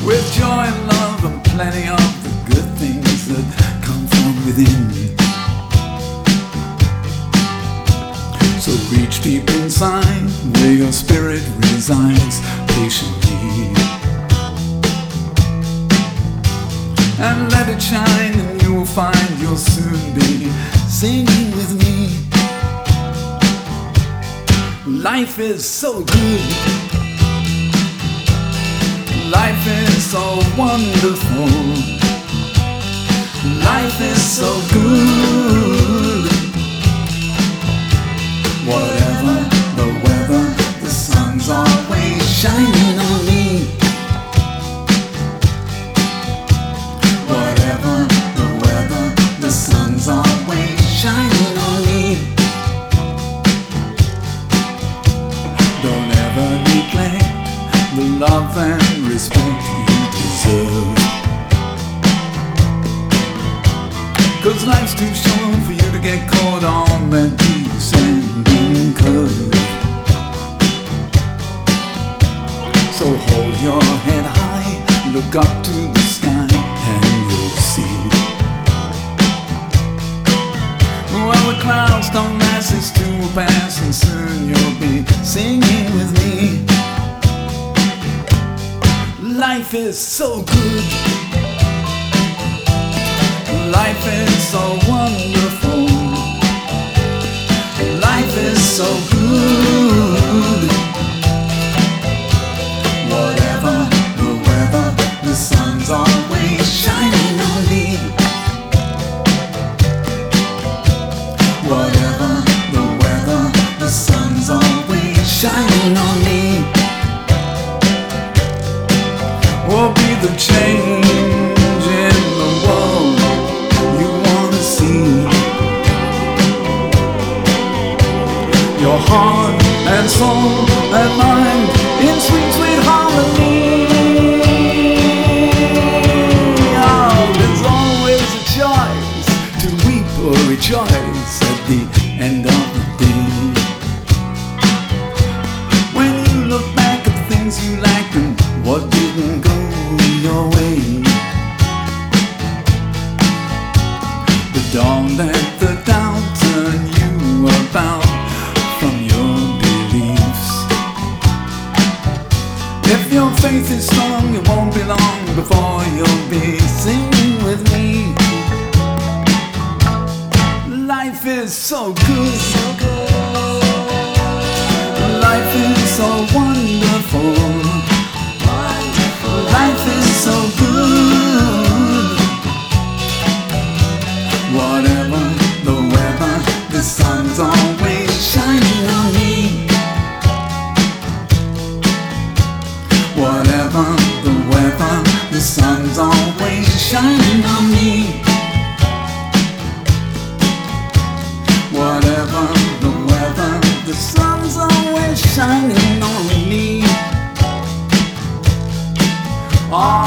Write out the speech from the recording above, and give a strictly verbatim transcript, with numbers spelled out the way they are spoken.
with joy and love and plenty of the good things that come from within. So reach deep inside where your spirit resides patiently, and let it shine, and you will find you'll soon be singing with me. Life is so good, life is so wonderful, life is so good. Whatever the weather, the sun's always shining on me. Whatever the weather, the sun's always shining on me. Don't ever neglect the love and respect you deserve, 'cause life's too short for you to get caught on that descending curve. So hold your head high, look up to the sky, and you'll see. Well, the clouds don't last, it's too fast, and soon you'll be singing with me. Life is so good, life is so wonderful, life is so good. Whatever the weather, the sun's always shining on me. Whatever the weather, the sun's always shining on me. Will be the change in the world you wanna see. Your heart and soul and mind in sweet, sweet harmony. Oh, there's always a choice to weep or rejoice at the end of the day. When you look back at things you liked and what didn't go your way, the dawn let the doubt turn you about from your beliefs. If your faith is strong, it won't be long before you'll be singing with me. Life is so good, life is so wonderful, life is so good. Whatever the weather, the sun's always shining on me. Whatever the weather, the sun's always shining on me. Whatever the weather, the sun's always shining on me. Oh,